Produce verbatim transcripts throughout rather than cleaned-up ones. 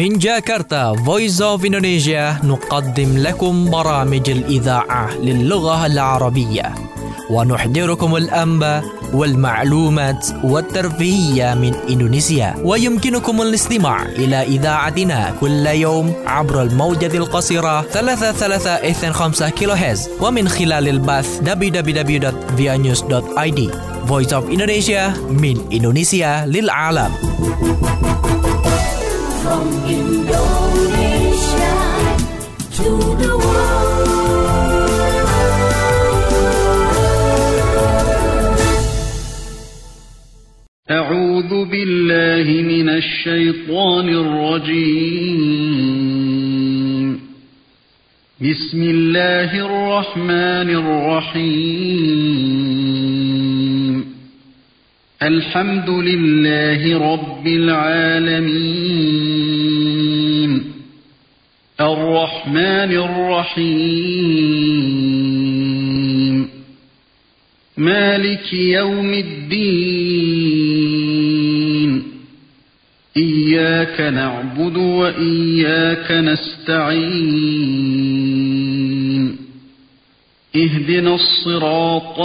من جاكرتا Voice of Indonesia نقدم لكم برامج الإذاعة للغة العربية ونحضركم الأنباء والمعلومات والترفيهية من إندونيسيا. ويمكنكم الاستماع إلى إذاعتنا كل يوم عبر الموجة القصيرة ثلاثة ثلاثة اثنين خمسة كيلو هرتز ومن خلال البث دبليو دبليو دبليو دوت فيا نيوز دوت آي دي. Voice of Indonesia من إندونيسيا للعالم. From Indonesia to the world. أعوذ بالله من الشيطان الرجيم. بسم الله الرحمن الرحيم. الحمد لله رب العالمين. الرحمن الرحيم. مالك يوم الدين. إياك نعبد وإياك نستعين. اهدنا الصراط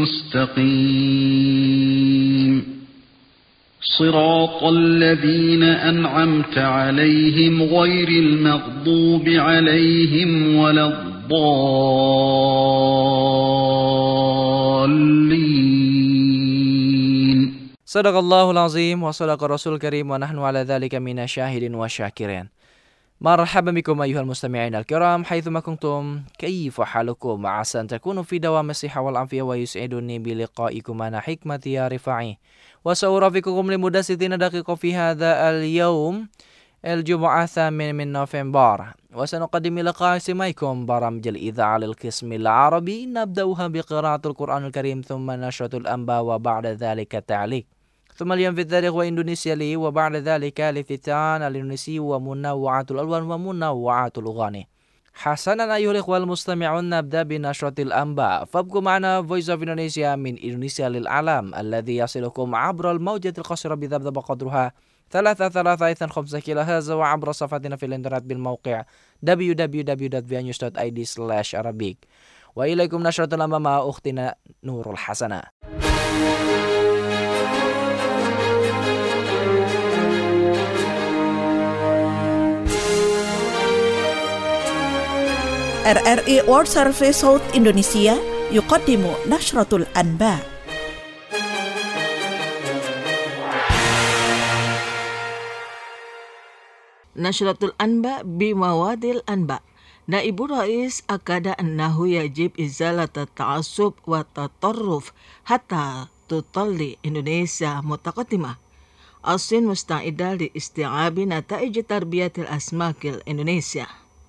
المستقيم. صراط الذين أنعمت عليهم غير المغضوب عليهم ولا الضالين. Sadaqallahul azim wa sadaqa rasul karim wa nahnu ala dhalika minasyahidin wa syakirin. Marhaban bikum ayuhal mustami'in al-kiram haitsuma kuntum kaifa halukum asa an takunu fi dawam as-sihha wal afiyah wa yus'iduni bi liqa'ikum ana hikmati ya rifa'i wa sa'urafikum limudassitina daqiqa fi hadha al-yawm al-jum'ah thamin min November wa sanuqaddimu liqa'ikum baramj al-idha'a lil-qism al-arabi nabda'uha bi qira'atil Qur'anil Karim thumma nashratul anba wa ba'da dhalika ta'liq ثم اليوم في التاريخ وإندونيسيا لي وبعد ذلك الافتتان الإندونيسي ومنوعات الألوان ومنوعات الأغاني. حسنا أيها الإخوة المستمعون نبدأ بنشرة الأنباء فابقوا معنا Voice of Indonesia من إندونيسيا للعالم الذي يصلكم عبر الموجة القصيرة بذبذب قدرها ثلاثة ثلاثة اثنين خمسة كيلو هرتز وعبر صفحتنا في الإنترنت بالموقع دبليو دبليو دبليو دوت فيا نيوز دوت آي دي سلاش عربيك. وإليكم نشرة الأنباء مع أختنا نور الحسنة. R R I World Service South Indonesia يقدم نشرة الأنباء. نشرة الأنباء بمواد الأنباء. نائب رئيس أكد أنه يجب إزالة التعصب والتطرف حتى تظل إندونيسيا متقدمة. الصين مستعدة لاستيعاب نتائج تربية الأسماك الإندونيسية.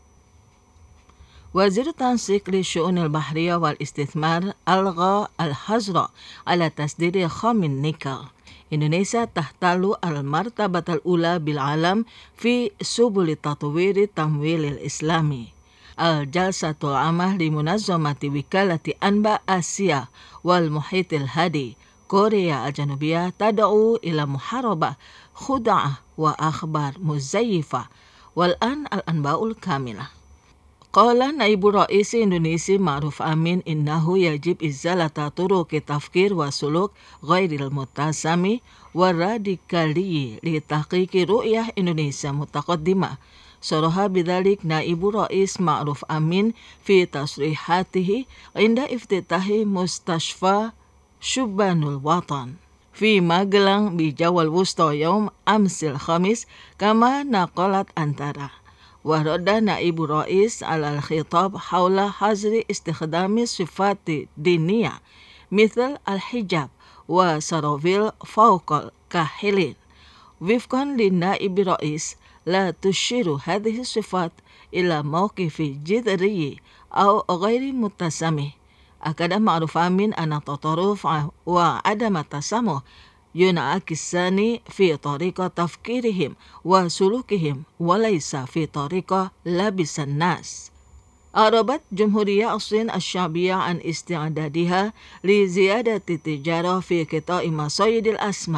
وزير التنسيق للشؤون البحرية والاستثمار ألغى الحظر على تصدير خام النيكل. إندونيسيا تحتل المرتبة الأولى بالعالم في سبل تطوير التمويل الإسلامي. الجلسة العامة لمنظمة وكالة أنباء آسيا والمحيط الهادي كوريا الجنوبية تدعو إلى محاربة خدعة وأخبار مزيفة. والآن الأنباء الكاملة. قال نائب رئيس إندونيسيا معروف أمين إنه يجب إزالة طرق التفكير والسلوك غير المتسم والراديكالي لتحقيق رؤية إندونيسيا متقدمة. صرح بذلك نائب رئيس معروف أمين في تصريحاته عند افتتاح مستشفى شبان الوطن في ماgelang بجوا الوسطى يوم أمس الخميس كما نقلت أنتارا. ورد نائب رئيس على الخطاب حول حظر استخدام صفات دينية مثل الحجاب وسراويل فوق الكاحلين. وفقا للنائب الرئيس لا تشير هذه الصفات إلى موقف جذري أو غير متسامح. أكد معروف أمين أن التطرف وعدم التسامح ينعكسان في طريقة تفكيرهم وسلوكهم وليس في طريقة لبس الناس. أعربت جمهورية الصين الشعبية عن استعدادها لزيادة التجارة في قطاع مصايد الأسماك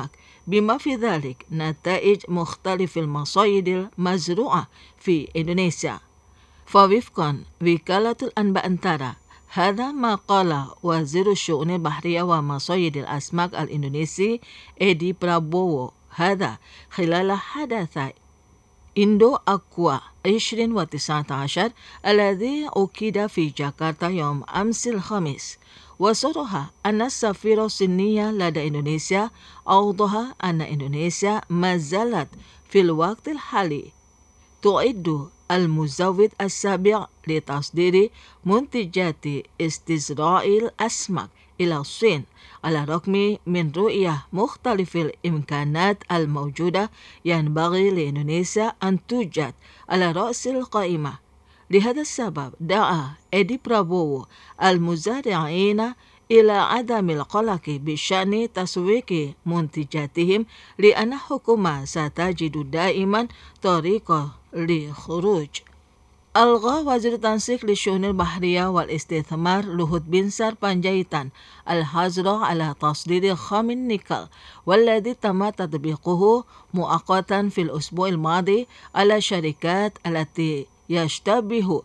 بما في ذلك نتائج مختلف المصايد المزروعة في إندونيسيا. فوفقا وكالة الأنباء أنتارا، هذا ما قال وزير الشؤون البحرية ومصايد الأسماك الإندونيسي إيدي برابوو هذا خلال حدث إندو أكوا عشرين وتسعة عشر الذي عقد في جاكرتا يوم أمس الخميس. وصرح أن السفيرة الصينية لدى إندونيسيا أوضح أن إندونيسيا ما زالت في الوقت الحالي تعد المزود السابع لتصدير منتجات استزراع الأسماك إلى الصين، على الرغم من رؤية مختلف الإمكانات الموجودة ينبغي لإندونيسيا أن توجد على رأس القائمة. لهذا السبب دعا إيدي برابوو المزارعين إلى عدم القلق بشأن تسويق منتجاتهم، لأن الحكومة ستجد دائما طريقة لخروج. ألغى وزير التنسيق للشؤون البحرية والاستثمار لوهوت بنسار بانجايتان الحظر على تصدير خام النيكل، والذي تم تطبيقه مؤقتا في الأسبوع الماضي على شركات التي يشتبه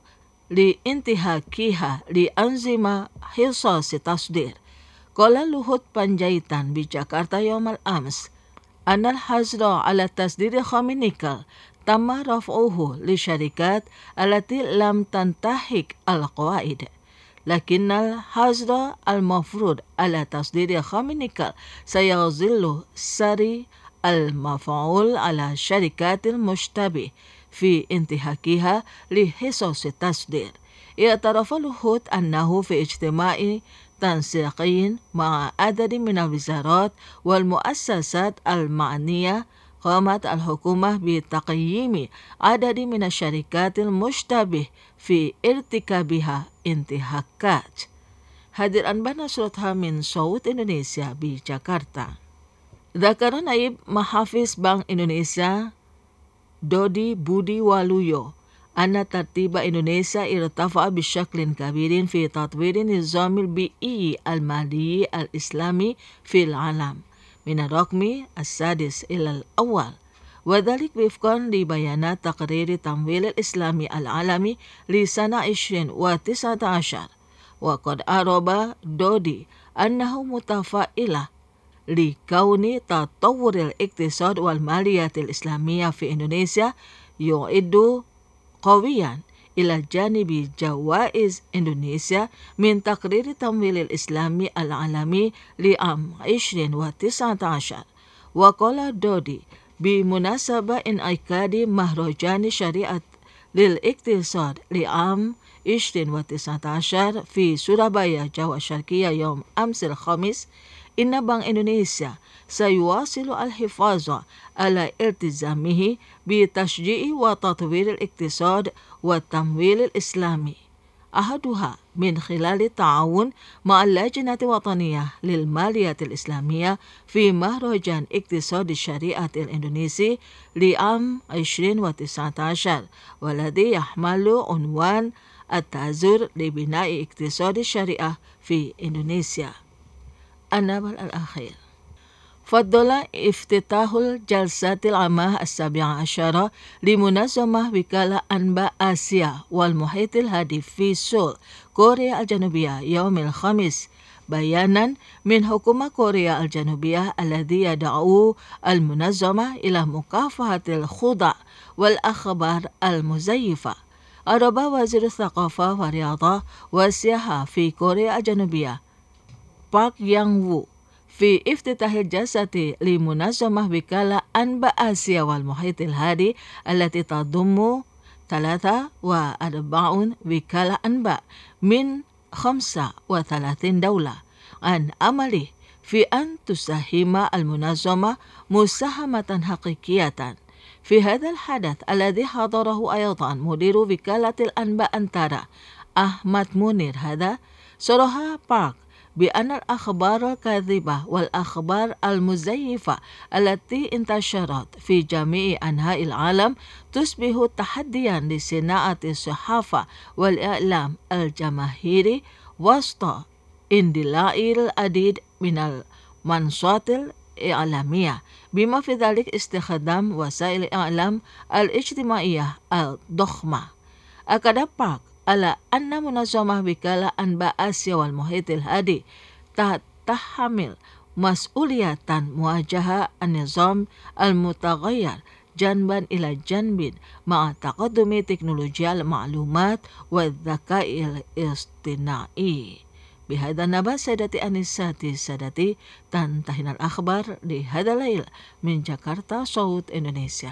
لانتهاكها لأنظمة حصص تصدير. قال لوهوت بانجايتان بجاكرتا يوم الأمس أن الحظر على تصدير خام النيكل تم رفعه للشركات التي لم تنتهك القواعد، لكن الحظر المفروض على تصدير خام النيكل سيظل سري المفعول على الشركات المشتبه في انتهاكها لحصص التصدير. اعترف لوهوت أنه في اجتماع تنسيقي مع عدد من الوزارات والمؤسسات المعنية قامت الحكومة بتقييم عدد من الشركات المشتبه في ارتكابها انتهاكات. هذه الأنباء نشرتها من صوت إندونيسيا بجاكرتا. ذكر نائب محافظ بنك إندونيسيا دودي بودي والويو أن ترتيب إندونيسيا ارتفع بشكل كبير في تطوير النظام البيئي المالي الإسلامي في العالم من الرقم السادس إلى الأول، وذلك وفقا لبيانات تقرير التمويل الإسلامي العالمي لسنة عشرين وتسعة عشر. وقد أعرب دودي أنه متفائل لكون تطور الاقتصاد والمالية الإسلامية في إندونيسيا يعد قويا إلى جانب جوائز إندونيسيا من تقرير التمويل الإسلامي العالمي لعام عشرين وتسعة عشر. وقال دودي بمناسبة انعقاد مهرجان شريعة للاقتصاد لعام عشرين وتسعة عشر في سورابايا جوا الشرقية يوم أمس الخميس، إن بنك إندونيسيا سيواصل الحفاظ على التزامه بتشجيع وتطوير الاقتصاد والتمويل الإسلامي، أحدها من خلال التعاون مع اللجنة الوطنية للمالية الإسلامية في مهرجان اقتصاد الشريعة الإندونيسي لعام عشرين وتسعة عشر، والذي يحمل عنوان التعذر لبناء اقتصاد الشريعة في إندونيسيا. النبل الأخير. فضل افتتاح الجلسات العامة السابعة عشرة لمنظمة وكالة أنباء آسيا والمحيط الهادي في سول، كوريا الجنوبية يوم الخميس بيانا من حكومة كوريا الجنوبية الذي يدعو المنظمة إلى مكافحة الخدع والأخبار المزيفة. أعرب وزير الثقافة والرياضة والسياحة في كوريا الجنوبية بارك يانغ وو في افتتاح الجلسة لمنظمة وكالة أنباء آسيا والمحيط الهادي التي تضم ثلاثة وأربعين وكالة أنباء من خمسة وثلاثين دولة عن أمله في أن تساهم المنظمة مساهمة حقيقية في هذا الحدث الذي حضره أيضا مدير وكالة الأنباء أنتارا أحمد منير. هذا صرح بارك بأن الأخبار الكاذبة والأخبار المزيفة التي انتشرت في جميع أنحاء العالم تصبح تحديا لصناعة الصحافة والإعلام الجماهيري وسط اندلاع العديد من المنصات الإعلامية بما في ذلك استخدام وسائل الإعلام الاجتماعية الضخمة. أكد بارك على أن منظمة وكالة أنباء آسيا والمحيط الهادي تحمل مسؤولية مواجهة النظام المتغير جنبا إلى جنب مع تقدم تكنولوجيا المعلومات والذكاء الاصطناعي. بهذا النبأ سادتي أنساتي سادتي تنتهي الأخبار لهذا الليل من جاكرتا صوت إندونيسيا.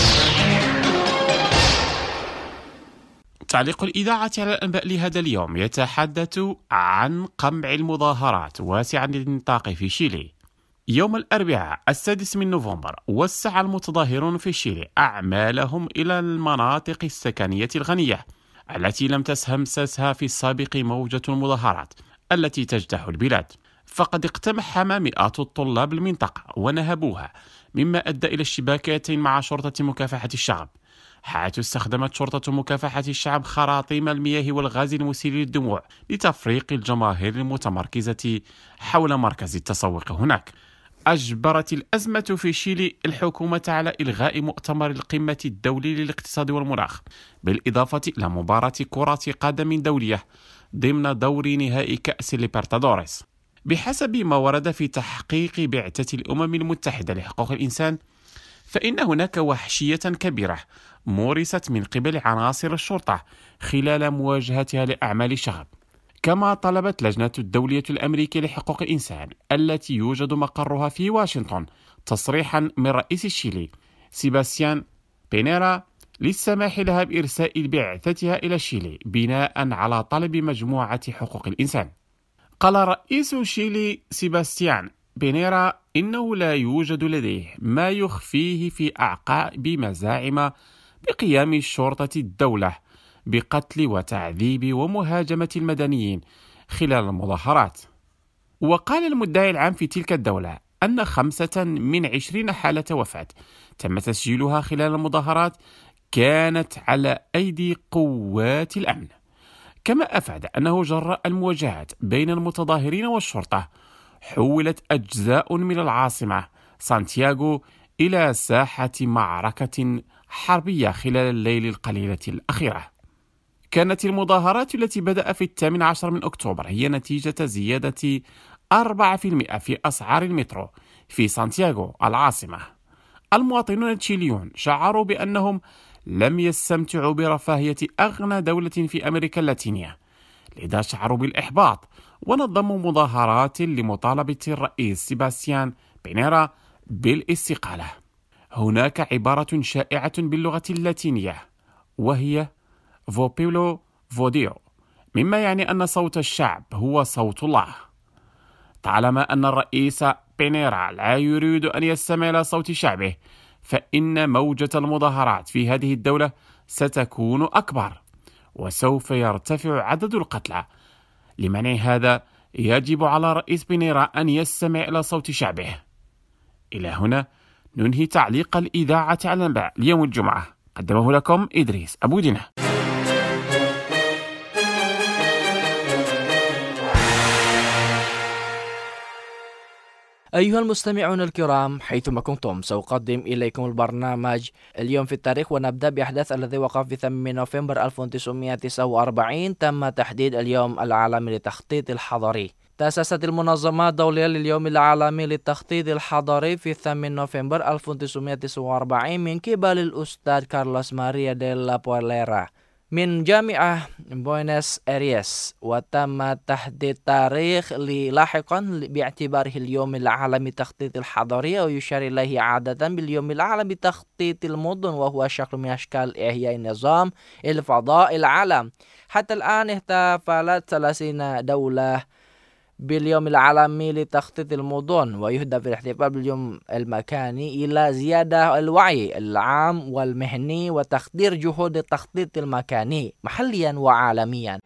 تعليق الإذاعة على الأنباء لهذا اليوم يتحدث عن قمع المظاهرات واسعا النطاق في شيلي. يوم الأربعاء السادس من نوفمبر وسع المتظاهرون في شيلي أعمالهم إلى المناطق السكنية الغنية التي لم تسهمسسها في السابق موجة المظاهرات التي تجتاح البلاد، فقد اقتحم مئات الطلاب المنطقة ونهبوها، مما أدى إلى اشتباكات مع شرطة مكافحة الشعب، حيث استخدمت شرطة مكافحة الشعب خراطيم المياه والغاز المسيل للدموع لتفريق الجماهير المتمركزة حول مركز التسوق هناك. أجبرت الأزمة في شيلي الحكومة على إلغاء مؤتمر القمة الدولي للاقتصاد والمناخ، بالإضافة إلى مباراة كرة قدم دولية ضمن دور نهائي كأس ليبرتادوريس. بحسب ما ورد في تحقيق بعثة الأمم المتحدة لحقوق الإنسان، فإن هناك وحشية كبيرة مورست من قبل عناصر الشرطة خلال مواجهتها لأعمال الشغب. كما طلبت لجنة الدولية الأمريكية لحقوق الإنسان التي يوجد مقرها في واشنطن تصريحا من رئيس تشيلي سيباستيان بينيرا للسماح لها بإرسال بعثتها إلى شيلي بناء على طلب مجموعة حقوق الإنسان. قال رئيس شيلي سيباستيان بينيرا إنه لا يوجد لديه ما يخفيه في أعقاب مزاعم بقيام الشرطة الدولة بقتل وتعذيب ومهاجمة المدنيين خلال المظاهرات. وقال المدعي العام في تلك الدولة أن خمسة من عشرين حالة وفاة تم تسجيلها خلال المظاهرات كانت على أيدي قوات الأمن. كما أفاد أنه جراء المواجهات بين المتظاهرين والشرطة حولت أجزاء من العاصمة سانتياغو إلى ساحة معركة حربية خلال الليل القليلة الأخيرة. كانت المظاهرات التي بدأ في الثامن عشر من أكتوبر هي نتيجة زيادة أربعة بالمئة في أسعار المترو في سانتياغو العاصمة. المواطنون التشيليون شعروا بأنهم لم يستمتعوا برفاهية أغنى دولة في أمريكا اللاتينية، لذا شعروا بالإحباط ونظموا مظاهرات لمطالبة الرئيس سيباستيان بينيرا بالاستقالة. هناك عبارة شائعة باللغة اللاتينية وهي فو بيبلو فوديو، مما يعني أن صوت الشعب هو صوت الله. طالما أن الرئيس بينيرا لا يريد أن يستمع إلى صوت شعبه، فإن موجة المظاهرات في هذه الدولة ستكون أكبر وسوف يرتفع عدد القتلى. لمنع هذا يجب على الرئيس بينيرا أن يستمع إلى صوت شعبه. إلى هنا ننهي تعليق الإذاعة على الأنباء ليوم الجمعة، قدمه لكم إدريس أبو دينة. أيها المستمعون الكرام، حيثما كنتم سأقدم إليكم البرنامج اليوم في التاريخ، ونبدأ بأحداث الذي وقع في ثامن نوفمبر ألف وتسعمائة وتسعة وأربعين. تم تحديد اليوم العالمي للتخطيط الحضري. تأسست المنظمة الدولية لليوم العالمي للتخطيط الحضري في ثامن نوفمبر ألف وتسعمائة وتسعة وأربعين من قبل الأستاذ كارلوس ماريا ديلا بوليرا من جامعة بوينس آيريس، وتم تحديد تاريخ لاحقا باعتباره اليوم العالمي للتخطيط الحضري، ويشار إليه عادة باليوم العالمي لتخطيط المدن، وهو شكل من أشكال إحياء النظام الفضاء العالم. حتى الآن احتفلت ثلاثين دولة باليوم العالمي لتخطيط المدن، ويهدف الاحتفال باليوم المكاني إلى زيادة الوعي العام والمهني وتقدير جهود التخطيط المكاني محليا وعالميا.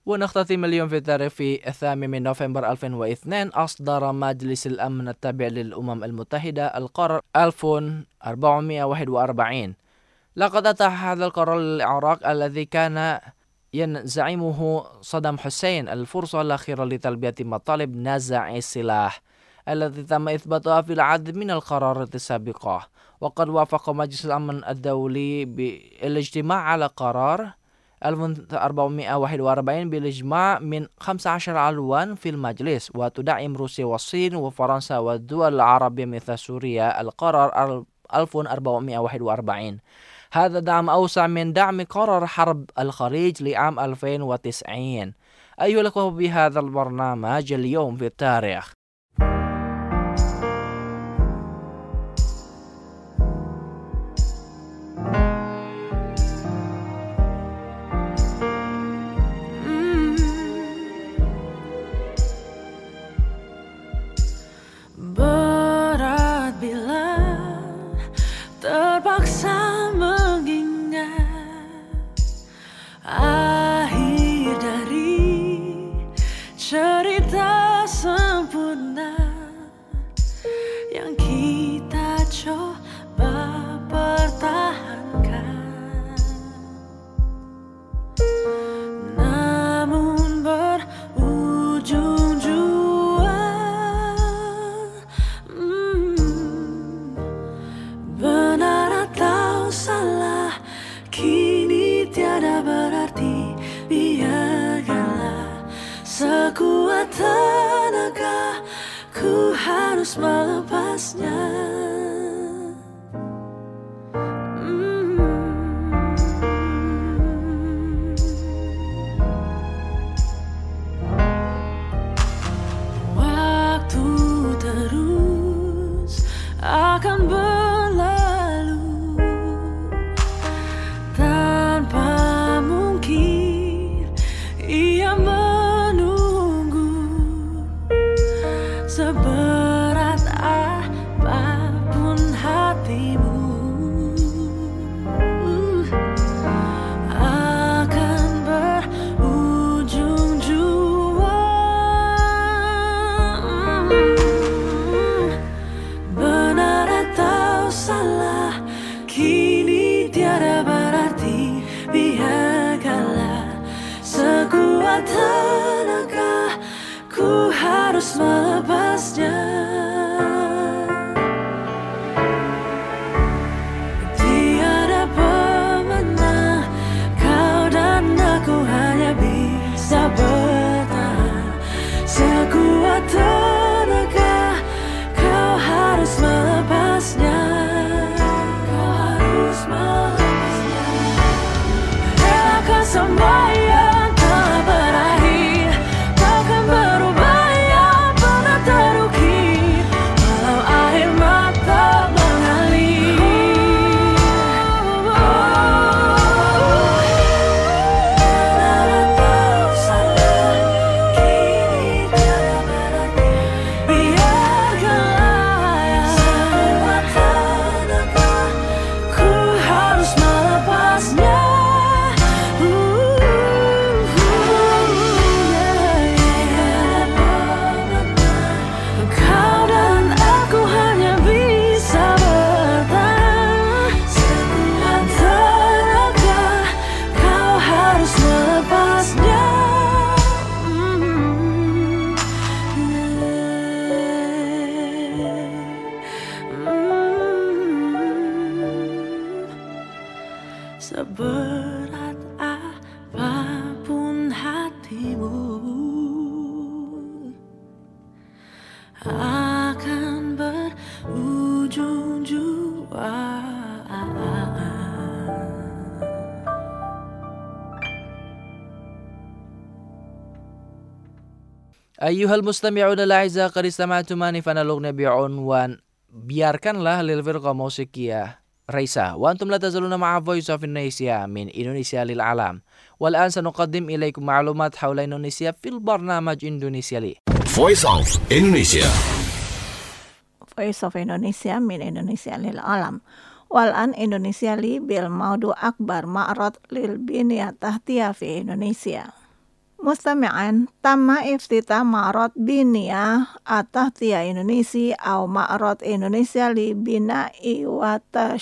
ونختتم اليوم في التاريخ في الثامن من نوفمبر ألفين واثنين أصدر مجلس الأمن التابع للأمم المتحدة القرار ألف وأربعمائة وواحد وأربعين. لقد أتاح هذا القرار للعراق الذي كان ينزعمه صدام حسين الفرصة الأخيرة لتلبية مطالب نزع السلاح الذي تم إثباتها في العديد من القرارات السابقة. وقد وافق مجلس الأمن الدولي بالاجتماع على قرار ألف وأربعمائة وواحد وأربعين بالإجماع من خمسة عشر عضوا في المجلس، وتدعم روسيا والصين وفرنسا والدول العربية مثل سوريا القرار ألف وأربعمائة وواحد وأربعين. هذا دعم أوسع من دعم قرار حرب الخليج لعام ألفين وتسعين. أيها الأخوة، بهذا البرنامج اليوم في التاريخ. Berat bila terpaksa mengingat akhir dari cerita sempurna yang kita coba pertahankan, namun berujung jua. hmm, Benar atau salah kini tiada berarti, biarkanlah sekuat tenaga ku harus melepasnya. Hmm. Waktu terus akan berlalu tanpa mungkin ia menunggu. Seberat apapun hatimu akan berujung jua. Benar atau salah kini tiada berarti, biarkanlah sekuat tenaga ku harus melepasnya. Tiada pemenang, kau dan aku hanya bisa bertahan. Sekuat tenaga kau harus melepasnya. Kau harus melepasnya. Relakan semua yang telah berakhir, takkan berubah yang pernah terukir, walau air mata mengalir. Benar atau salah kini tiada berarti, biarkanlah sekuat tenaga ku harus melepasnya. Kau dan aku hanya bisa bertahan. Sekuat tenaga kau harus melepasnya. Hmm. Hmm. Seberat apapun hatimu akan berujung jua. أيها المستمعون الأعزاء، قد استمعتم آنفا الأغنية بعنوان biarkanlah للفرقة موسيقية ريسا، وأنتم لا تزالون مع Voice of Indonesia من إندونيسيا للعالم. والآن سنقدم إليكم معلومات حول إندونيسيا في البرنامج إندونيسيا لي. Voice of Indonesia. Voice of Indonesia من إندونيسيا للعالم. والآن إندونيسيا لي بالموضوع أكبر معرض للبنية التحتية في إندونيسيا. Mustami'an, tamma iftitah ma'rad biniyah at-tahtiyah Indonesia atau ma'rad Indonesia li bina'i wa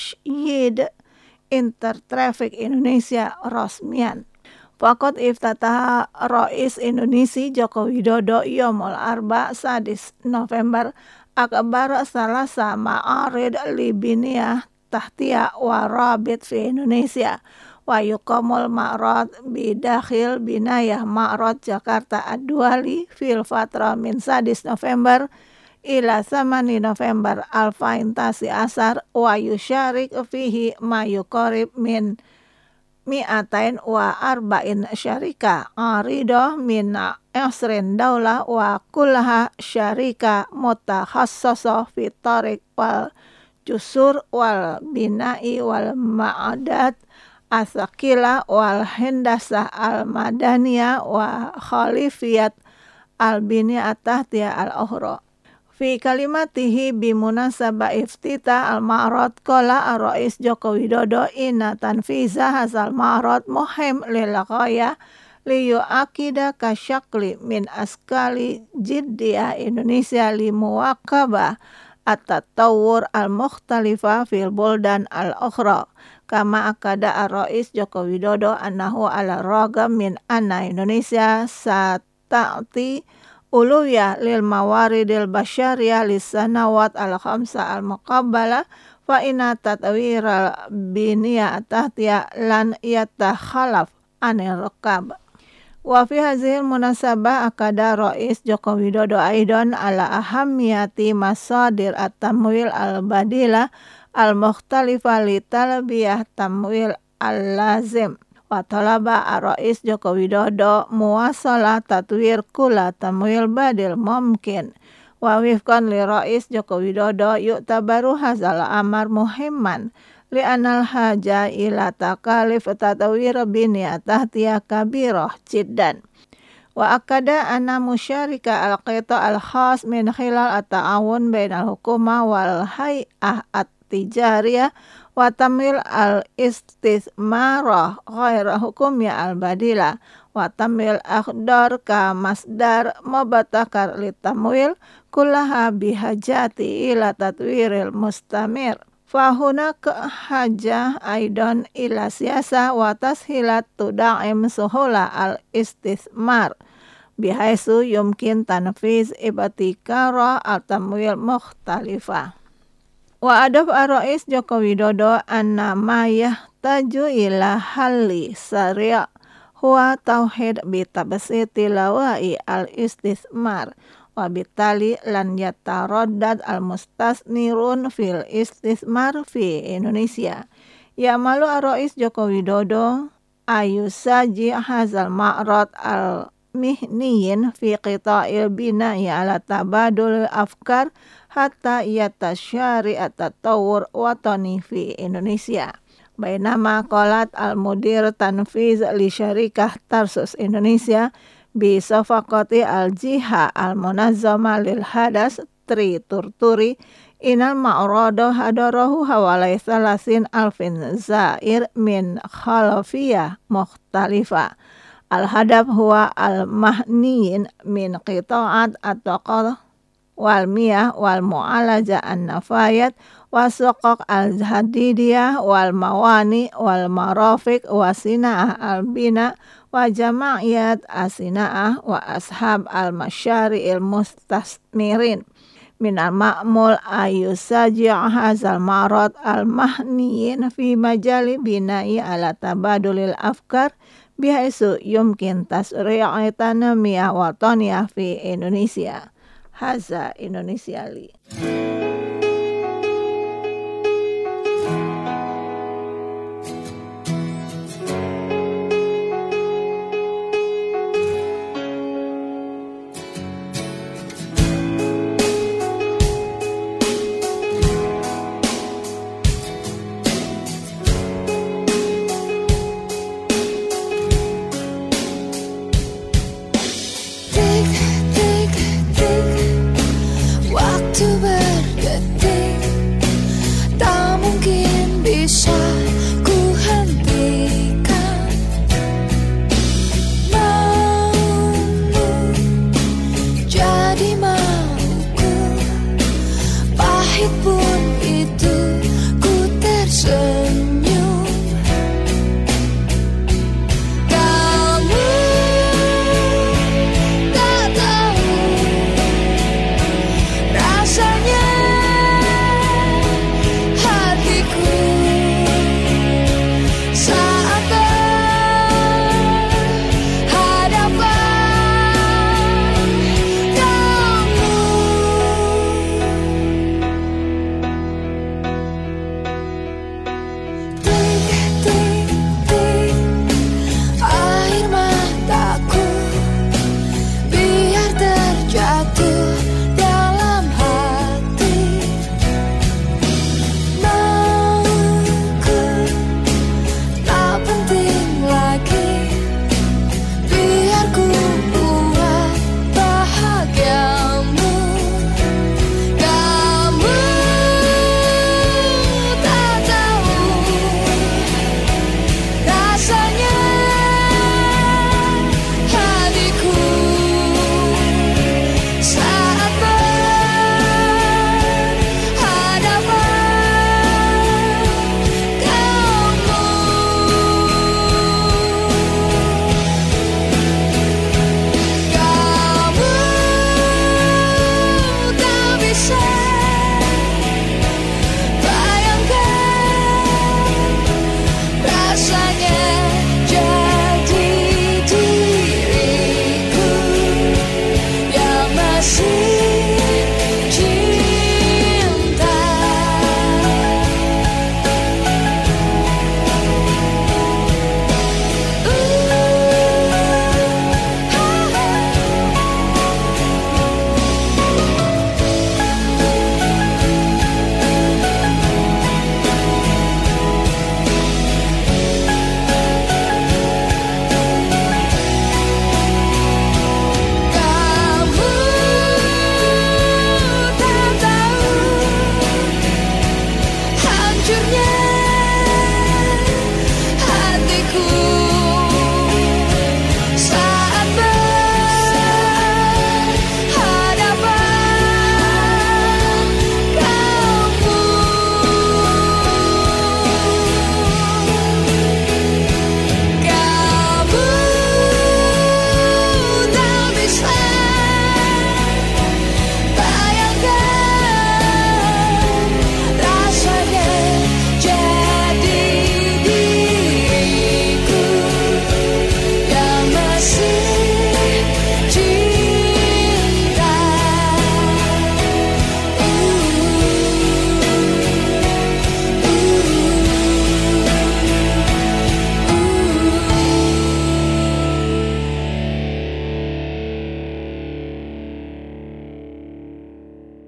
tashyid Intertraffic Indonesia rasmian. Faqad iftataha Rais Indonesia Joko Widodo Yaumul Arba sadis November akbar salasa ma'arid li biniyah tahtiyah wa rabit fi Indonesia. Wa yuqamul ma'rad bidakhil binayah ma'rad Jakarta ad-Duali fil fatra min sadis November ila samani November alfain tasi asar wa yusyarik fihi ma yuqarib min mi'atain wa arba'in syarika aridah min asrin daulah wa kullaha syarika mutakhassasa fi tariq wal jusur wal bina'i wal ma'adat asakila wal hendasah al madaniyah wa khalifiyat al biniyah tahtiyah al ukhra. Fi kalimatihi bimunasabah iftitah al ma'rad qala ar-Rais Joko Widodo inna tanfiza hazal ma'rad muhim lil ghaya li yu'akida kasyakli min askali jiddiyah Indonesia li muwaqabah at-tatawur al-mukhtalifa fil buldan al-ukhra. Kama akada ar-Rais Joko Widodo annahu ala ragam min anna Indonesia sata'ti uluya lil mawaridil basyariyah lis sanawat al khamsa al muqabbala fa inna tatwiral biniyah tahtiyah lan yatakhalaf anil raqab. Wa fi hadhil munasabah akada Rais Joko Widodo aidan ala ahammiyati masadir at-tamwil al-badila al-mukhtalifa li talbiyah tamwil al-lazim. Wa talaba ar-Rais Joko Widodo muwasalah tatwir kula tamwil badil mumkin. Wa wifqan li Rais Joko Widodo yu'tabaru hazal amar muhimman li anal haja ila takalif tatwir biniyah tahtiyah kabirah jiddan. Wa akada anna musyarika al-qita al-khas min khilal at-ta'awun bainal hukumah wal hay'ah at-tijariyah wa tamwil al-istismarah ghaira hukumiyah al-badila wa tamwil akhdar ka masdar mubatakar li tamwil kullaha bihajati ila tatwiril mustamir. Fahunaka hajah aidan ila siyasa wa tashilat tuda'im suhula al-istismar bihaisu yumkin tanfiz ibtikara al-tamwil mukhtalifah. Wa adab ar-Rais Joko Widodo anna ma yahtaju ila halli sari' huwa tauhid bi tabsiti lawai al-istismar wa bitali lan yataraddad al-mustasnirun fil istismar fi Indonesia. Ya malu ar-Rais Joko Widodo ayusaji hazal ma'rad al-mihniyin fi qita'il bina'i ala tabadul afkar hatta yatasyari at-tatawur watani fi Indonesia. Bainama qalat al-mudir tanfiz li syarikah Tarsus Indonesia bi safaqati al-jiha al-munazzama lil hadas tri turturi inal ma'rado hadarahu hawalai salasin alfin zair min khalafiyah mukhtalifah. Al-hadaf huwa al-mahniyin min qita'at at-taqal wal miyah wal mu'alaja an-nafayat wasuqaq al-hadidiyah wal mawani wal marafiq wasina'ah al-bina wa jama'iyat asina'ah wa ashab al-masyari'il mustasmirin. Minal ma'mul ayusaji' hazal ma'rad al-mahniyin fi majali bina'i ala tabadulil afkar bihaisu yumkin tasri'i tanamiyah wataniyah fi Indonesia. Haza Indonesia li. Waktu berjalan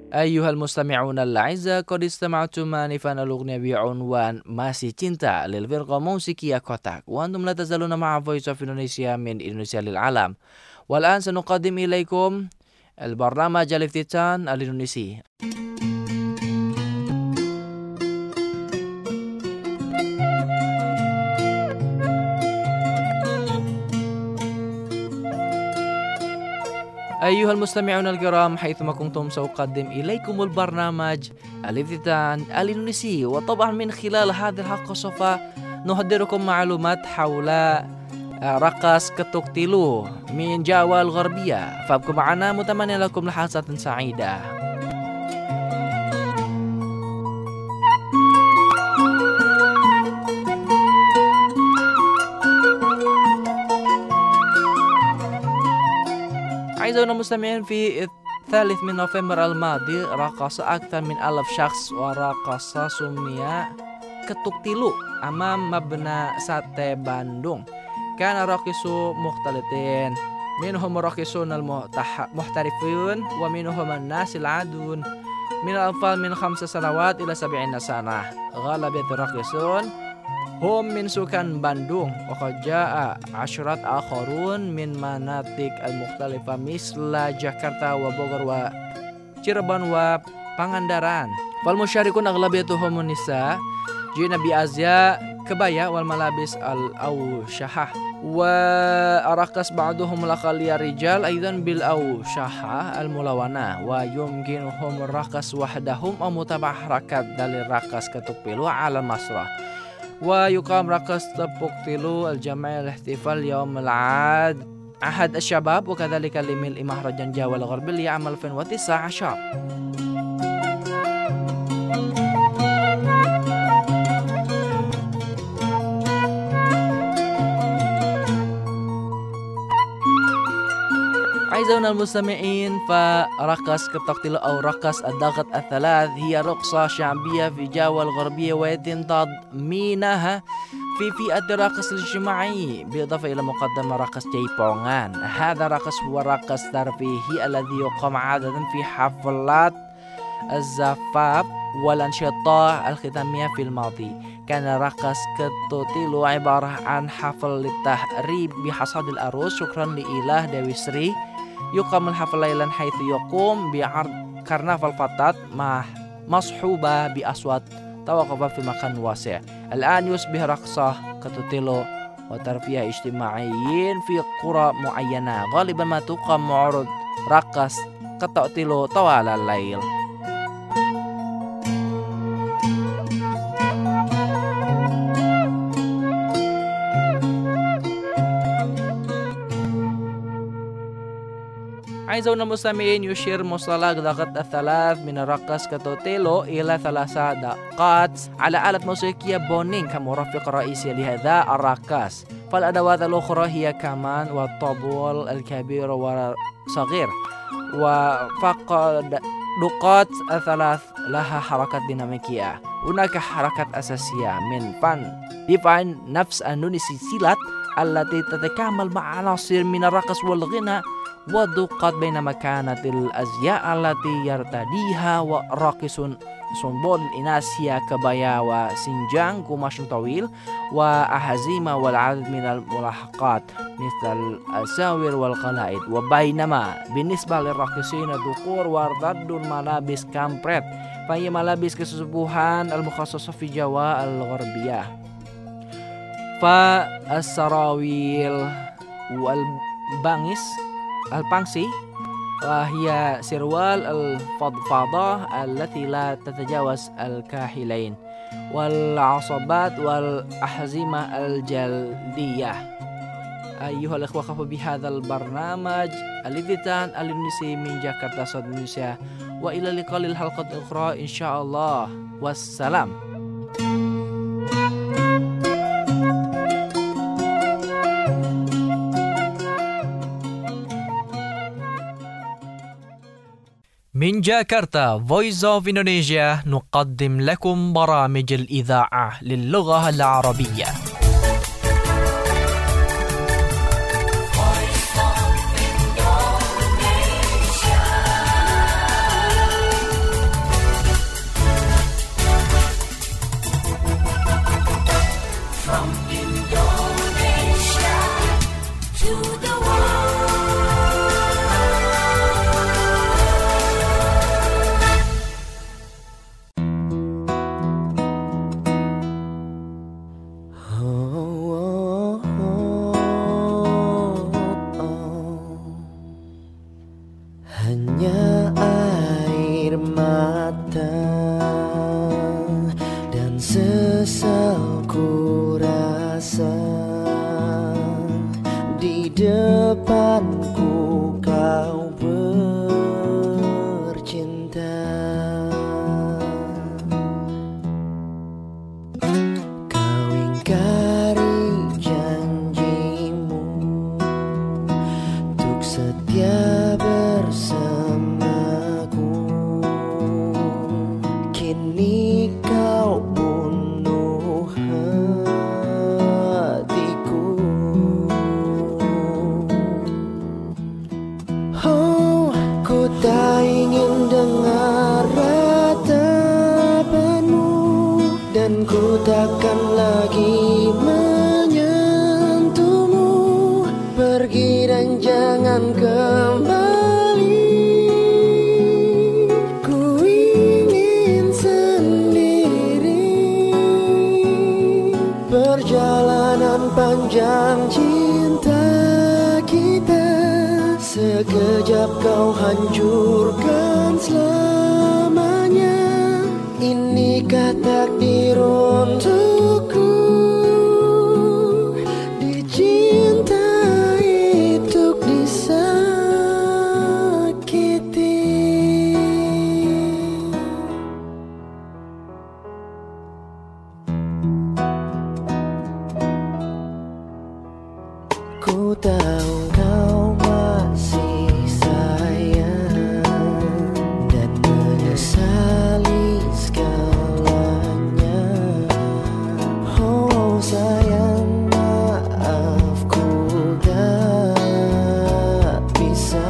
Ayyuhal mustami'un al-a'izza, qad istama'tum manifan al-ughniya bi'unwan Masih Cinta lil firqa musikiyah Kotak. Wa antum la tazaluna ma'a Voice of Indonesia min Indonesia lil alam. Wal an sanuqaddim ilaikum al-barnamaj al-iftitan al-Indonesi. أيها المستمعون الكرام حيثما كنتم سأقدم إليكم البرنامج الافتتان الإندونيسي وطبعا من خلال هذه الحلقة سوف نحضركم معلومات حول رقص كتوك تيلو من جاوا الغربية فابقوا معنا متمنى لكم لحظات سعيدة. أعزائنا المستمعين في الثالث من نوفمبر الماضي رقص أكثر من ألف شخص ورقص سمية كتوك تيلو أمام مبنى ساتي باندung. كان راقصو مختلطين منهم الراقصون المحترفون ومنهم الناس العادون من الأطفال من خمس سنوات إلى سبعين سنة. غالبية الراقصون هم من سكان باندung وقد جاء عشرات آخرون من مناطق المختلفة مثل جاكرتا وبogor وcirebon وpangandaran. فالمشاركون أغلبيتهم النساء جئنا بأزياء كبايا والملابس الأوشحة ورقص بعضهم الأقلية الرجال أيضا بالأوشحة الملونة ويمكنهم الرقص وحدهم أو متابعة حركات دال الرقص كتوك تيلو على المسرح. ويقام رقص تبوك تيلو الجمعي الاحتفال يوم العاد عهد الشباب وكذلك لملء مهرجان جاوا الغربي لعام ألفين وتسعة عشر. أعزائنا المستمعين فرقص كتوك تيلو أو رقص الضغط الثلاث هي رقصة شعبية في جاوا الغربية ويتم تضمينها في فئة الرقص الاجتماعي بالإضافة إلى مقدمة رقص جيبونغان. هذا الرقص هو رقص ترفيهي الذي يقام عادة في حفلات الزفاف والأنشطة الختامية في الماضي. كان رقص كتوك تيلو عبارة عن حفل للتهريب بحصاد الأرز شكرا لإله ديوي سري. يقام الحفل ليلا حيث يقوم بعرض كرنفال فتات مع مصحوبة بأصوات توقف في مكان واسع. الآن يصبح رقصة كتوك تيلو وترفيه اجتماعيين في قرى معينة غالبا ما تقام معرض رقص كتوك تيلو طوال الليل. أعزائنا المستمعين يشير مصطلح ضغط الثلاث من الرقص كتوك تيلو إلى ثلاث دقات على آلة موسيقية بونين كمرافق رئيسي لهذا الرقص. فالأدوات الأخرى هي كمان والطبول الكبير والصغير. وفقط دقات الثلاث لها حركات ديناميكية. هناك حركات أساسية من فن ديفاين نفس النونسي سيلات التي تتكامل مع عناصر من الرقص والغناء والدقات بينما كانت الأزياء التي يرتديها وراقص سنبول الإناث هي كبايا وسنجان قماش طويل وأحزمة والعديد من الملاحقات مثل الأساور والقلائد. وبينما بالنسبة للراقصين الذكور وارتدوا الملابس كامبريت فهي ملابس كسبوهان المخصصة في جاوا الغربية. فالسراويل والبانيس البانسي وهي سروال الفضفاضة التي لا تتجاوز الكاحلين والعصبات والأحزمة الجلدية. أيها الأخوة خفوا بهذا البرنامج الافتتان الإندونيسي من جاكرتا صوت إندونيسيا وإلى اللقاء للحلقة الأخرى إن شاء الله والسلام. من جاكرتا Voice of Indonesia نقدم لكم برامج الإذاعة للغة العربية. to the world. Hanya air mata dan sesal ku rasa di depanku kau bercinta. Kau ingkari janjimu untuk setia bersamaku. Kini kau bunuh hatiku. Oh, ku tak ingin dengar ratapanmu, dan ku takkan lagi menyentuhmu. Pergi dan jangan kembali. Ku ingin sendiri. Perjalanan panjang cinta kita, sekejap kau hancurkan selamanya. Inikah takdir untukku dicintai untuk disakiti. Ku tahu kau masih sayang dan menyesali segalanya. Oh sayang, maafku tak bisa.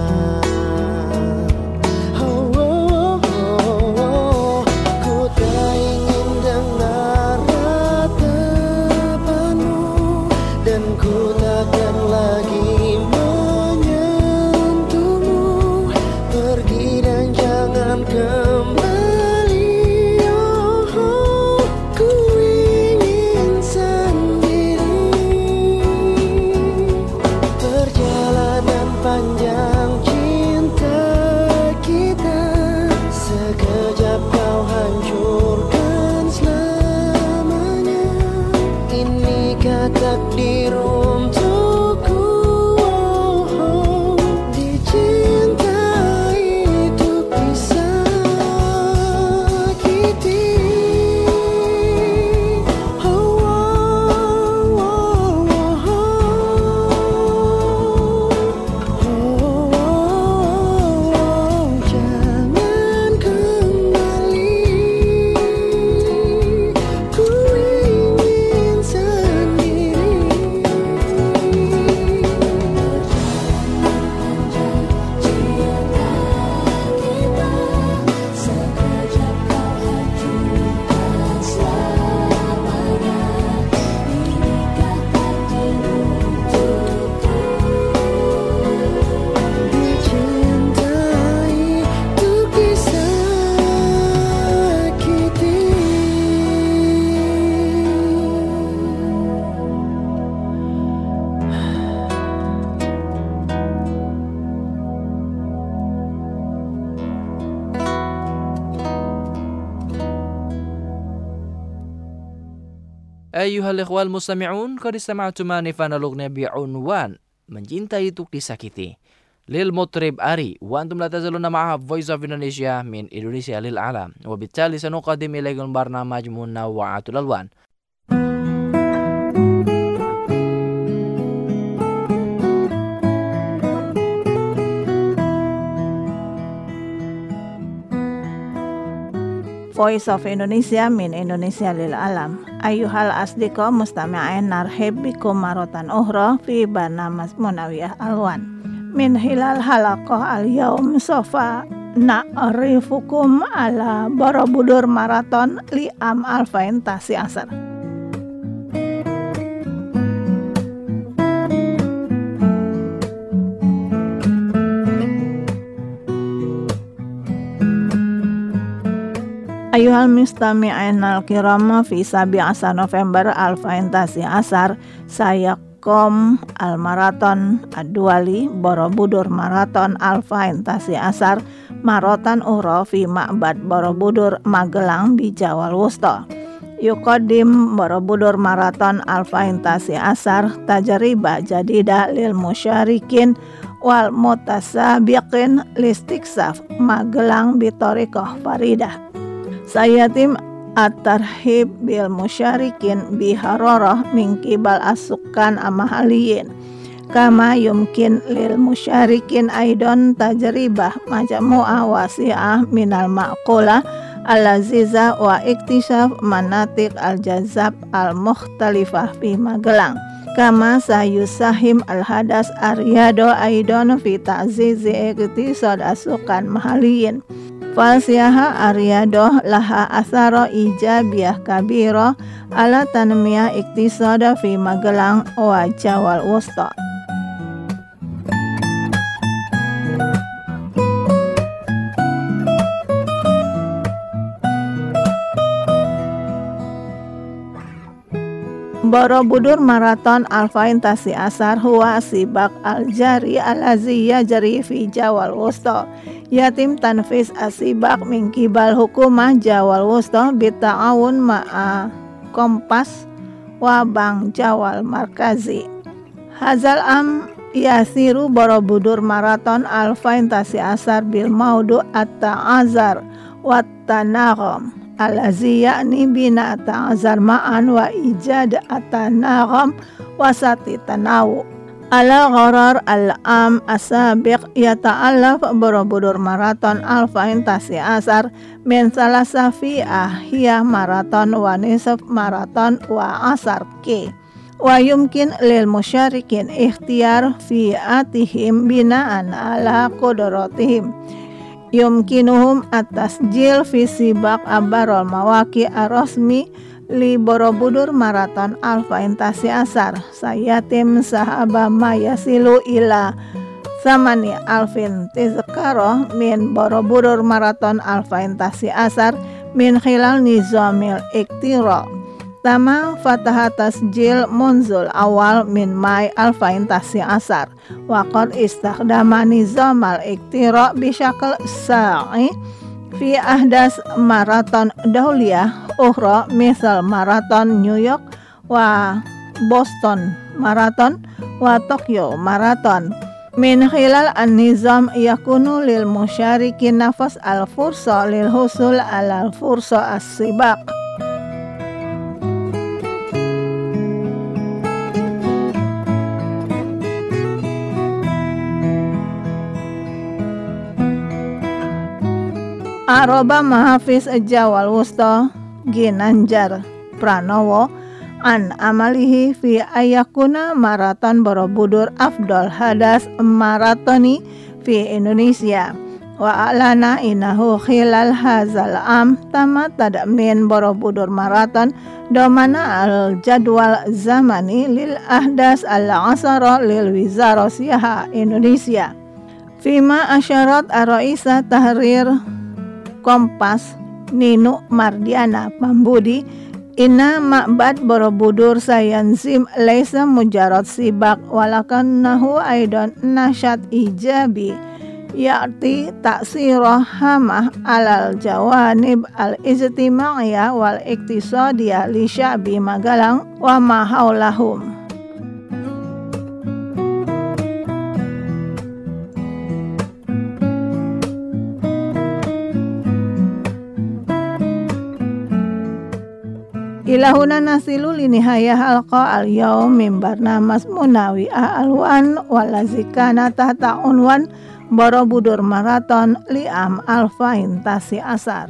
Oh, oh, oh, oh. Ku tak ingin dengar ratapanmu, dan ku takkan lagi menyentuhmu. Pergi dan jangan kembali. Oh, oh, ku ingin sendiri. Perjalanan panjang cinta kita, sekejap kau hancurkan selamanya. Inikah takdir untukku, oh, oh, dicintai untuk disakiti. Oh, oh, oh, oh, oh, oh, jangan kembali. Ku ingin sendiri. Dicintai untuk disakiti. Ayuhal ikhwal mustami'un, qad istama'tum anifan al-ughniya bi'unwan mencintai untuk disakiti lil mutrib Ari, wa antum la tazaluna ma'a Voice of Indonesia min Indonesia lil alam. Wa bittali sanuqaddim ilaykum barnamaj munawwa'atul alwan. Voice of Indonesia min Indonesia lil alam. Ayuhal asdiqo mustami'in narhib bikum marotan ukhra fi barnamaj munawiyah alwan. Min hilal halaqah al-yaum sofa na'rifukum ala Borobudur Marathon li am alfain tasi asar. Ayuhal mustami'in al-kiram fi sabi asar November al-faintasi asar sayakom al-maraton ad-duali Borobudur maraton al-faintasi asar marotan uro fi ma'bad Borobudur Magelang bijawal wusto. Yuqaddim Borobudur maraton al-faintasi asar tajriba jadida lil musyarikin wal mutasabiqin listiksaf Magelang bitorikoh faridah. Sayatim at-tarhib bil musyarikin biharorah min kibal asukan amahaliyin kama yumkin lil musyarikin aidon tajribah majmu'ah wasi'ah minal ma'qulah al-aziza wa iktisaf manatik al-jazab al-mukhtalifah fi Magelang kama sayusahim al-hadas aryado aidon fi ta'zizi iktisad asukan mahaliyin. Falsiaha aryadoh laha asaro ijabiyah kabiro ala tanmiyah iktisada fi Magelang wa Jawal Wusta. Borobudur maraton al-faintasi asar huwa sibak al-jari al-azi yajri fi Jawal Wusta. Yatim tanfis asibak min kibal hukumah Jawal Wusta bita'awun ma'a Kompas wa Bank Jawal Markazi. Hazal am yasiru Borobudur maraton al-faintasi asar bil maudu at-ta'azar wa tanagam alazi yakni bina ta'azar ma'an wa ijad at-tanagam wasati tanawu. Ala gharar al-am asabiq yata'allaf Borobudur maraton al-faintasi asar min salasa fi'ah hiya maraton wa nisf maraton wa asar ke wa yumkin lil musyarikin ikhtiyar fi'atihim binaan ala qudratihim yumkinuhum at-tasjil fi sibaq abarol mawaki ar-rasmi li Borobudur maraton al-faintasi asar sayatim sahaba mayasilu ila samani alfin tizkaroh min Borobudur maraton al-faintasi asar min khilal nizamil iktiro tama fataha tasjil munzul awal min mai al-faintasi asar waqad istakhdama nizamal iktiro bisyakal sa'i fi ahdas maraton dauliyah ukhra misal maraton New York wa Boston maraton wa Tokyo maraton min khilal an-nizam yakunu lil musyarikin nafas al-fursa lil husul ala al-fursa as-sibaq. Aroba Mahafiz Jawal Wusta Ginanjar Pranowo an amalihi fi ayakuna maraton Borobudur afdol hadas maratoni fi Indonesia wa alana inahu khilal hazal am tamat tadmin Borobudur maraton domana al jadwal zamani lil ahdas al asara lil wizara siyaha Indonesia fima asyarat ar-raisa tahrir Kompas Ninu Mardiana Pambudi inna ma'bad Borobudur sayanzim laisa mujarad sibak walakannahu aidan nasyat ijabi ya'ti taksirah hamah alal jawanib al-ijtima'iyah wal iktisadiyah li sya'bi Magelang wa ma haulahum. Ilahuna nasilu linihaya halqa al-yawm min barnamas munawi al-wan walazikana tahta unwan Borobudur maraton liam al-faintasi asar.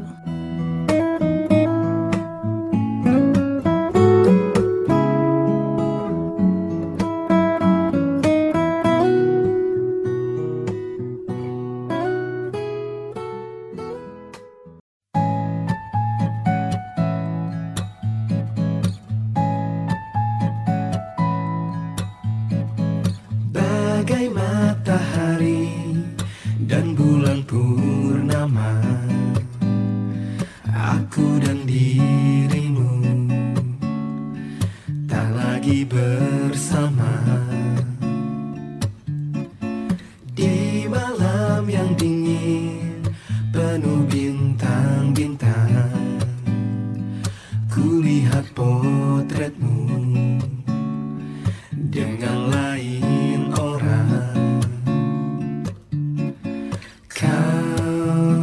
Bagai matahari dan bulan purnama, aku dirimu tak lagi bersama. Di malam yang dingin penuh bintang-bintang, kulihat potretmu dengan lain orang. Kau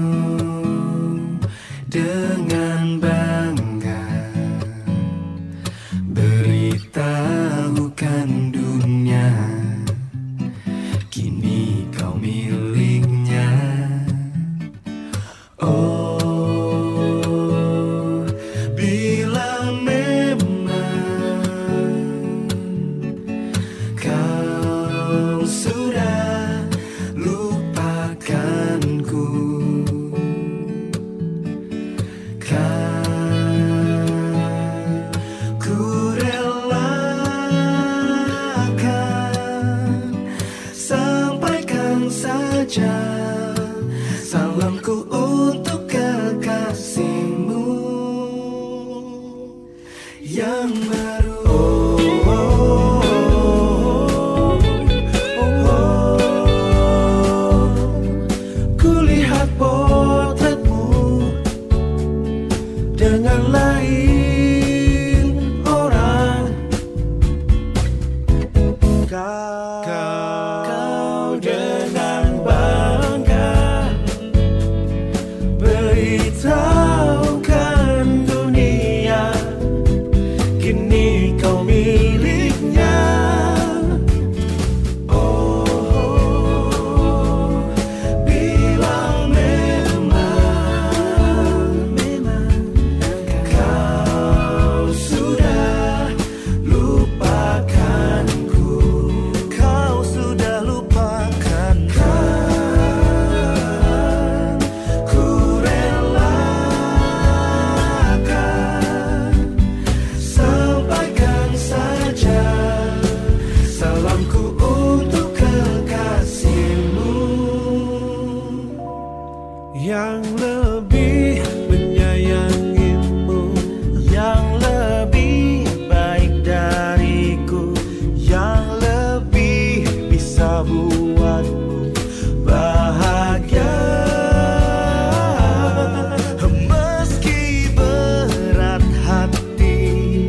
dengan bangga beritahukan dunia, kini kau miliknya. Oh, bila memang kau sudah lupakanku, kan ku relakan, sampaikan saja salamku untuk kekasihmu yang baru. Oh, oh, oh, oh, oh. Kulihat potretmu dengan lain orang. Kau, kau dengan bangga beritahukan dunia, kini kau miliknya. Oh, bila memang, memang kau sudah lupakanku, kau sudah lupakanku, ku relakan, sampaikan saja salamku untuk kekasihmu yang lebih menyayangimu, yang lebih baik dariku, yang lebih bisa buatmu bahagia. Meski berat hati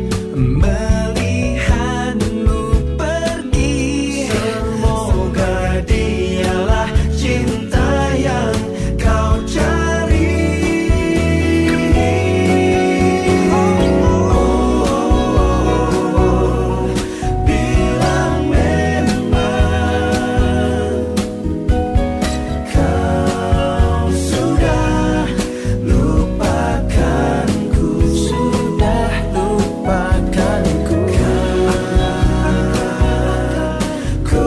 melihatmu pergi, semoga dialah cinta yang kau cari. Bila memang kau sudah lupakanku, sudah lupakanku, ku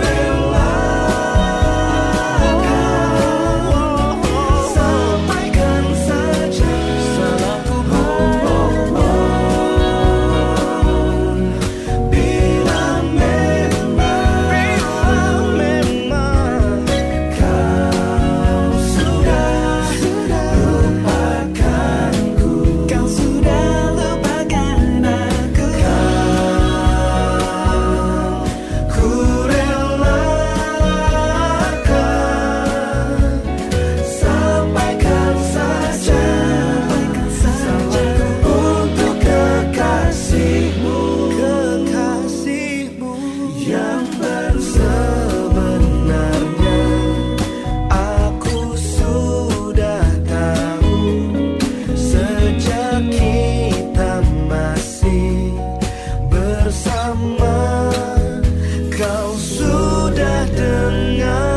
relakan, sampaikan saja salamku. Bila memang, bila memang kau sudah lupakanku, kau sudah lupakan aku, ku relakan, sampaikan saja salamku untuk kekasihmu, kekasihmu yang baru. Sebenarnya aku sudah tahu sejak kita masih bersama, kau sudah dengannya.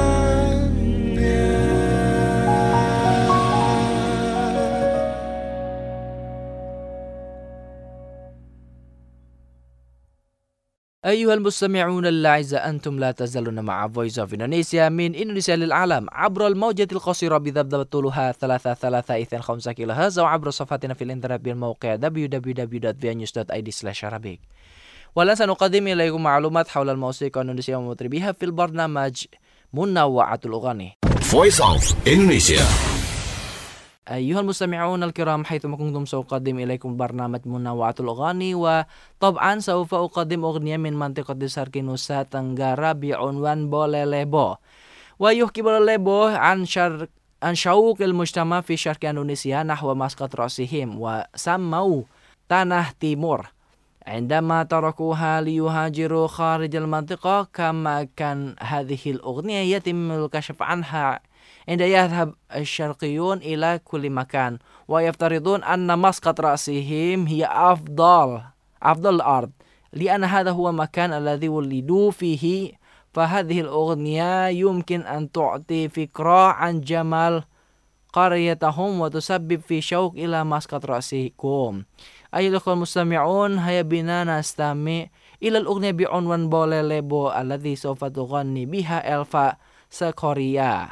أيها المستمعون الأعزاء، أنتم لا تزالون مع Voice of Indonesia من إندونيسيا للعالم عبر الموجة القصيرة بذبذب طولها ثلاثة ثلاثة اثنين خمسة كيلو هرتز، أو عبر صفحتنا في الإنترنت بالموقع دبليو دبليو دبليو دوت فيا نيوز دوت آي دي سلاش عربيك. والآن سنقدم إليكم معلومات حول الموسيقى الإندونيسية ومطربيها في البرنامج منوعات الأغاني. Voice of Indonesia. أيها المستمعون الكرام حيثما كنتم سأقدم إليكم برنامج منوعات الأغاني وطبعا سوف أقدم أغنية من منطقة Sarki Nusa Tenggara بعنوان Bolelebo ويحكي Bolelebo عن شر عن شوق المجتمع في شرق إندونيسيا نحو مسقط رأسهم وسموا Tanah Timur عندما تركوها ليهاجروا خارج المنطقة. كما كان هذه الأغنية يتم الكشف عنها عند يذهب الشرقيون إلى كل مكان ويفترضون أن مسقط رأسهم هي أفضل أفضل الأرض لأن هذا هو المكان الذي ولدوا فيه. فهذه الأغنية يمكن أن تعطي فكرة عن جمال قريتهم وتسبب في شوق إلى مسقط رأسكم. أيها الأخوة المستمعون هيا بنا نستمع إلى الأغنية بعنوان Bolelebo الذي سوف تغني بها إلفا سكوريا.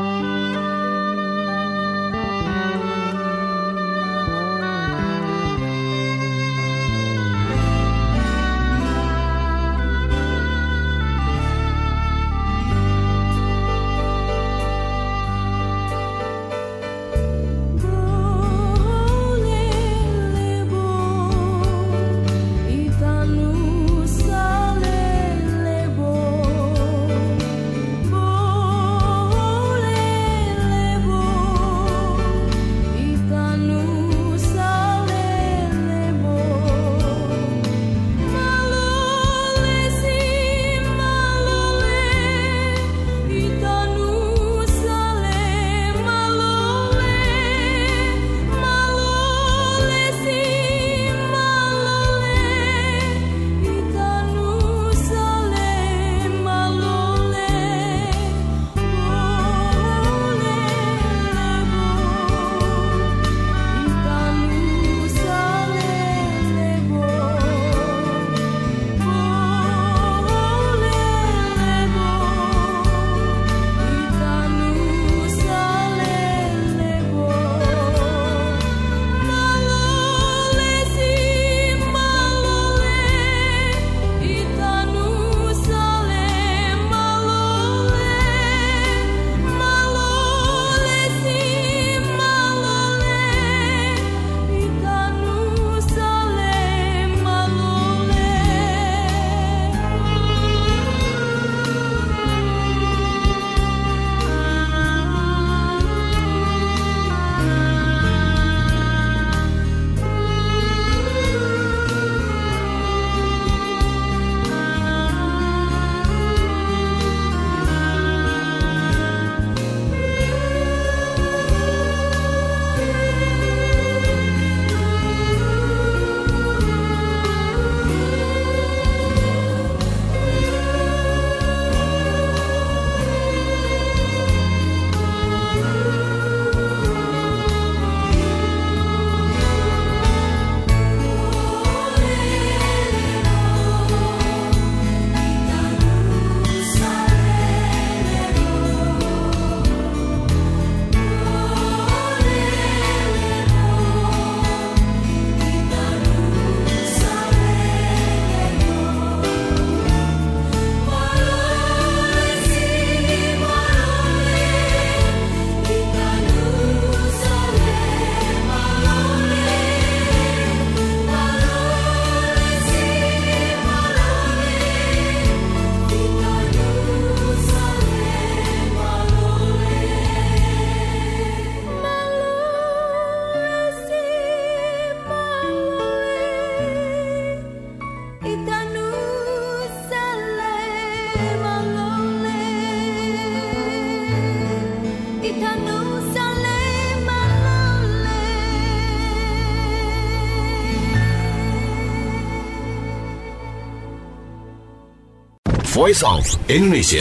Voice of Indonesia.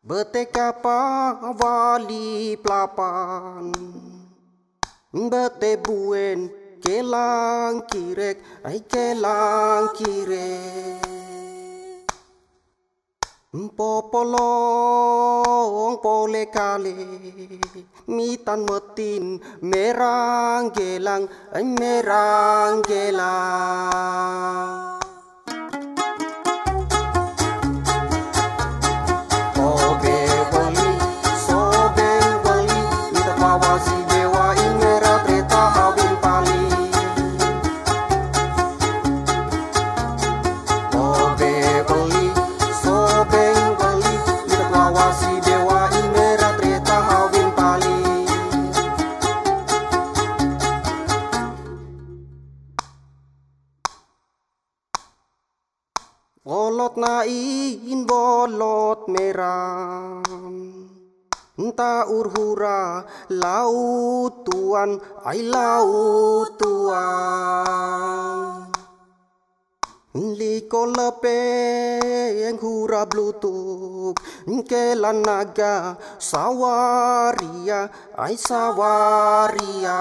Beteka pawali pelapan Bete buen kelang kirek Ai kelang kirek Popolong pole kale Mitan metin merang gelang Ai merang gelang Bolot nain bolot merah Ta urhura laut tuan ai laut tuan Liko lepe yang hura blutuk Kelan naga sawaria ai sawaria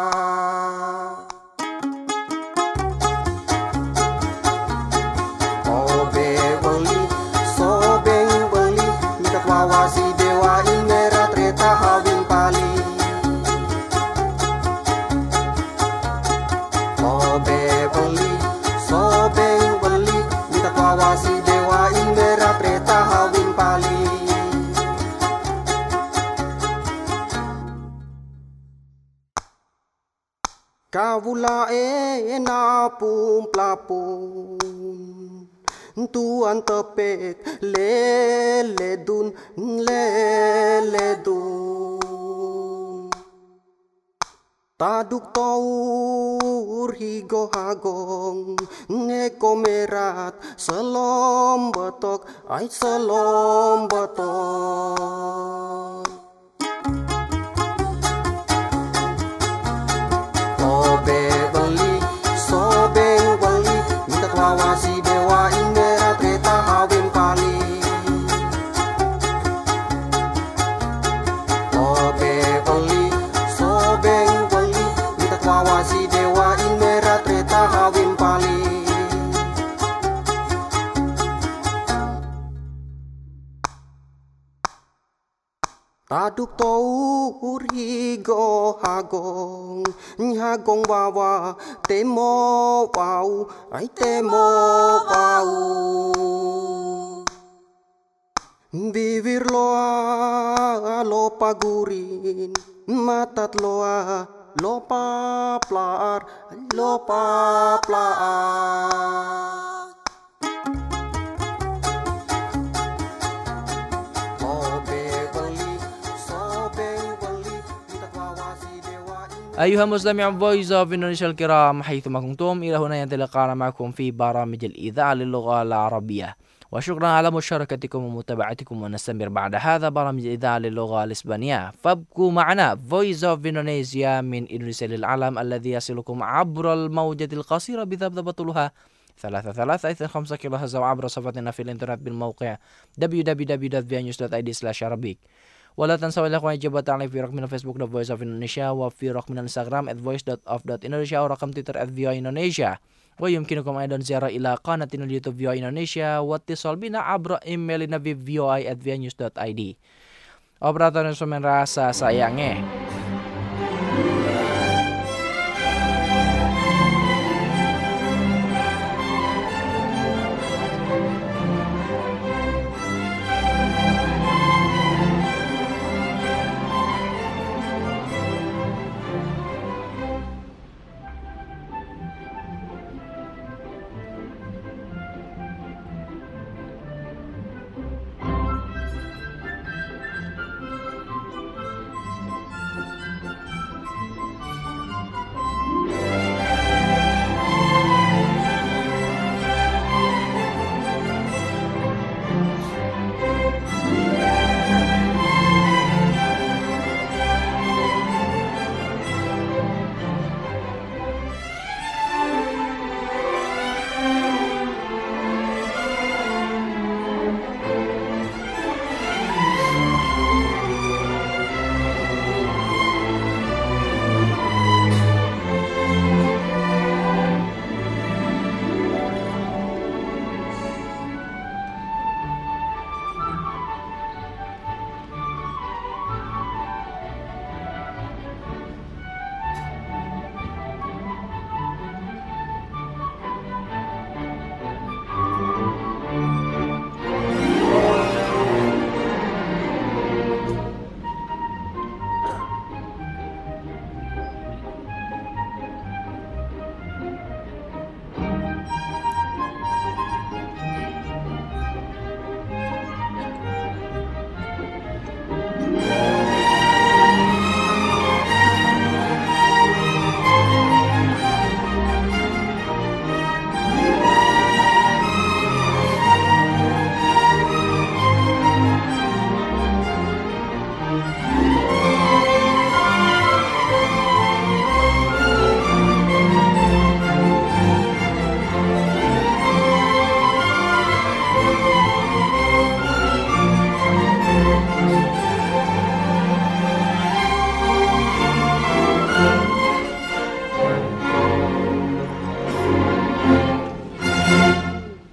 Wawasi dewa ingera treta hawing pali Sobe beli, sobeng beli Minta wawasi dewa ingera treta hawing pali Kawula ena pum plapum Tuan tepek lele dun lele dun Taduk taur higo hagong Ngeko merat selom betok Ai selom betok Sobe beli, sobeng beli Minta wawasi dewa ingera treta hawin pali Sobe beli, sobeng beli Minta wawasi dewa ingera treta hawin pali Taduk taur higo hagong Hagong wawa temo wau Ai temo wau Bibir loa lopa gurin Matat loa lopa plar Lopa plar أيها المستمعون Voice of Indonesia الكرام حيثما كنتم إلى هنا ينطلقنا معكم في برامج الإذاعة للغة العربية وشكرا على مشاركتكم ومتابعتكم ونستمر بعد هذا برامج الإذاعة للغة الإسبانية فابقوا معنا Voice of Indonesia من إندونيسيا للعالم الذي يصلكم عبر الموجة القصيرة بذبذب طولها ثلاثة ثلاثة اثنين خمسة كيلو هرتز وعبر صفحتنا في الإنترنت بالموقع دبليو دبليو دبليو دوت في نيوز دوت آي دي سلاش عربيك ولا تنسوا الإخوان الإجابة على في رقمنا فيسبوك The Voice of Indonesia وفي رقمنا الانستغرام at voice dot of dot indonesia ورقم تويتر at في او Indonesia ويمكنكم أيضا زيارة إلى قناتنا اليوتيوب في او Indonesia واتصال بنا عبر إيميلنا في في او آي at v i news dot i d. Operator instrumen rasa sayangnya